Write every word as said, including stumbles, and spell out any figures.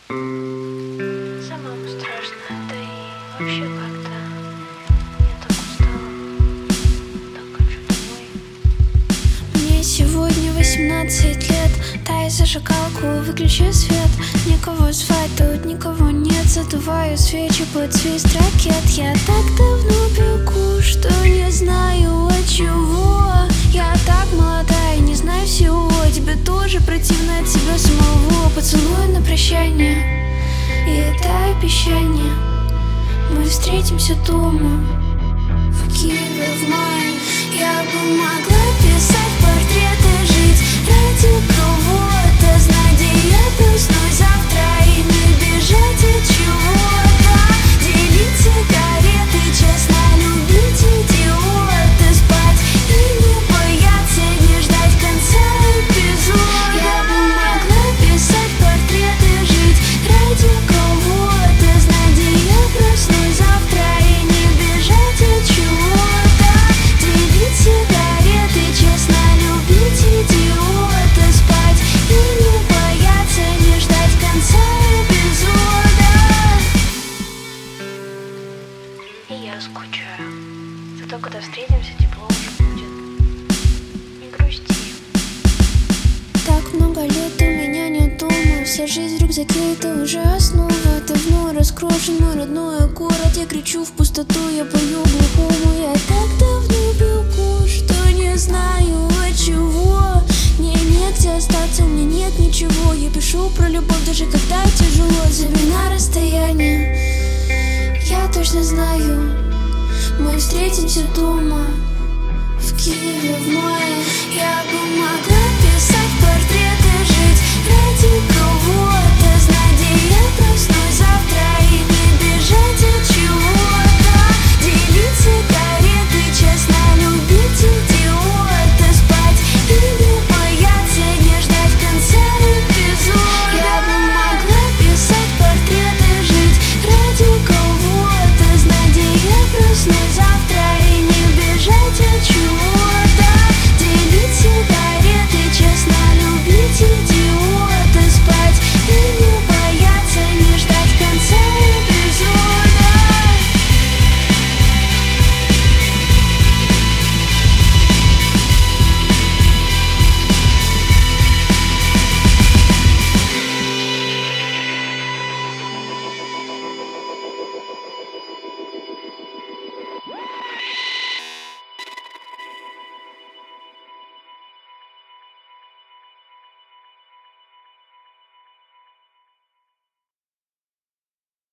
Самому страшно, да и вообще как-то я так устала, так хочу домой. Мне сегодня восемнадцать лет. Дай зажигалку, выключи свет. Никого звать, тут никого нет. Задуваю свечи под свист ракет. Я так давно пеку, что не знаю от чего. Я так молодая, не знаю всего. Тебе тоже противно от себя самого. Поцелуй на прощание, и это обещание. Мы встретимся дома в Киеве в мае. Я бы могла писать портреты, жить ради кого-то, знать, где я проснусь завтра и не бежать от чего-то. Делить сигареты, честно любить идиота, спать и не бояться, не ждать конца эпизода. Я бы могла писать портреты, жить ради кого-то, знать, где я проснусь завтра и не бежать от чего-то. Делить сигареты, честно любить идиота, спать и не бояться, не ждать конца эпизода. И я скучаю. Зато когда встретимся, тепло уже будет. Не грусти. Так много лет у меня нет дома. Вся жизнь в рюкзаке, это уже основа. Давно раскрошен мой родной город. Я кричу в пустоту, я пою глухому. Я так давно бегу, что не знаю от чего. Мне негде остаться, у меня нет ничего. Я пишу про любовь, даже когда тяжело. Забей на расстояние, я точно знаю. Мы встретимся дома в Киеве в мае. Я бы могла писать портреты, жить ради кого-то.